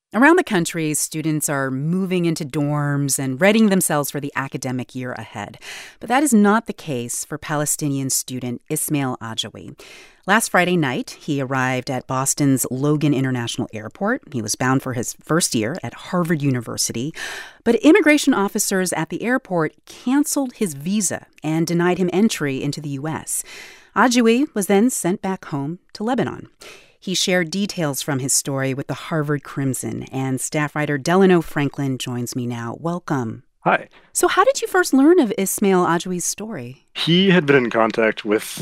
Around the country, students are moving into dorms and readying themselves for the academic year ahead. But that is not the case for Palestinian student Ismail Ajawi. Last Friday night, he arrived at Boston's Logan International Airport. He was bound for his first year at Harvard University. But immigration officers at the airport canceled his visa and denied him entry into the U.S. Ajawi was then sent back home to Lebanon. He shared details from his story with the Harvard Crimson, and staff writer Delano Franklin joins me now. Welcome. Hi. So how did you first learn of Ismail Ajawi's story? He had been in contact with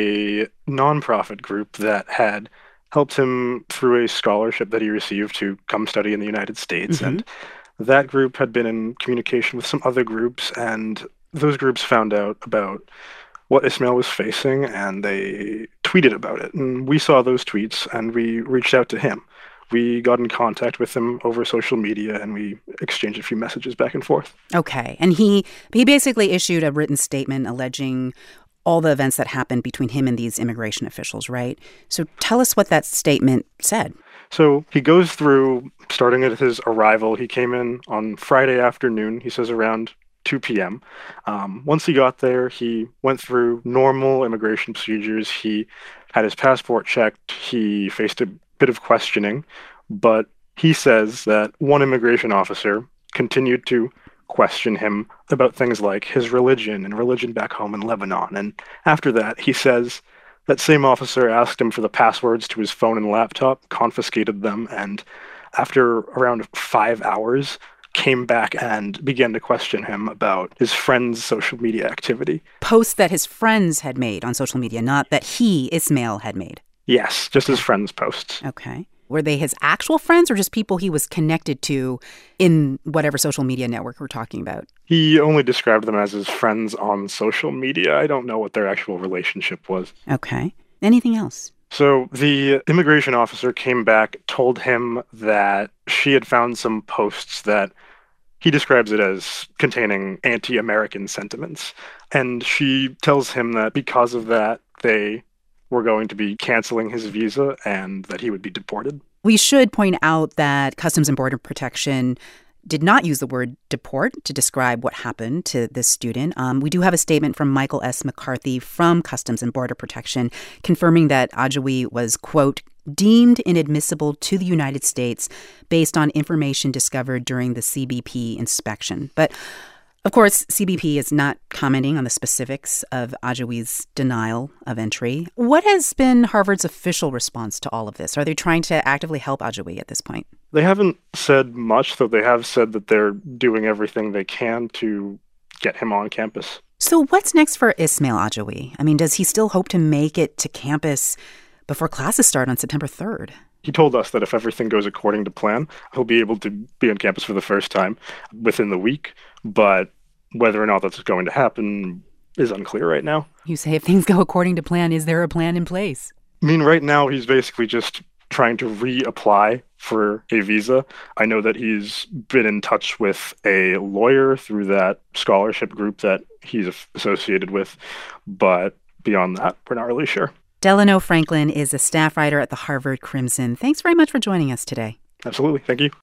a nonprofit group that had helped him through a scholarship that he received to come study in the United States. And that group had been in communication with some other groups, and those groups found out about what Ismail was facing, and they tweeted about it. And we saw those tweets, and we reached out to him. We got in contact with him over social media, and we exchanged a few messages back and forth. Okay. And he basically issued a written statement alleging all the events that happened between him and these immigration officials, right? So tell us what that statement said. So he goes through, starting at his arrival. He came in on Friday afternoon, he says around 2 p.m. Once he got there, he went through normal immigration procedures. He had his passport checked. He faced a bit of questioning, but he says that one immigration officer continued to question him about things like his religion and religion back home in Lebanon. And after that, he says that same officer asked him for the passwords to his phone and laptop, confiscated them, and after around 5 hours, came back and began to question him about his friend's social media activity. Posts that his friends had made on social media, not that he, Ismail, had made. Yes, just his friends' posts. Okay. Were they his actual friends or just people he was connected to in whatever social media network we're talking about? He only described them as his friends on social media. I don't know what their actual relationship was. Okay. Anything else? So the immigration officer came back, told him that she had found some posts that he describes it as containing anti-American sentiments. And she tells him that because of that, they were going to be canceling his visa and that he would be deported. We should point out that Customs and Border Protection did not use the word deport to describe what happened to this student. We do have a statement from Michael S. McCarthy from Customs and Border Protection confirming that Ajawi was, quote, deemed inadmissible to the United States based on information discovered during the CBP inspection. But of course, CBP is not commenting on the specifics of Ajawi's denial of entry. What has been Harvard's official response to all of this? Are they trying to actively help Ajawi at this point? They haven't said much, though they have said that they're doing everything they can to get him on campus. So what's next for Ismail Ajawi? I mean, does he still hope to make it to campus before classes start on September 3rd? He told us that if everything goes according to plan, he'll be able to be on campus for the first time within the week. But whether or not that's going to happen is unclear right now. You say if things go according to plan, is there a plan in place? I mean, right now he's basically just trying to reapply for a visa. I know that he's been in touch with a lawyer through that scholarship group that he's associated with. But beyond that, we're not really sure. Delano Franklin is a staff writer at the Harvard Crimson. Thanks very much for joining us today. Absolutely. Thank you.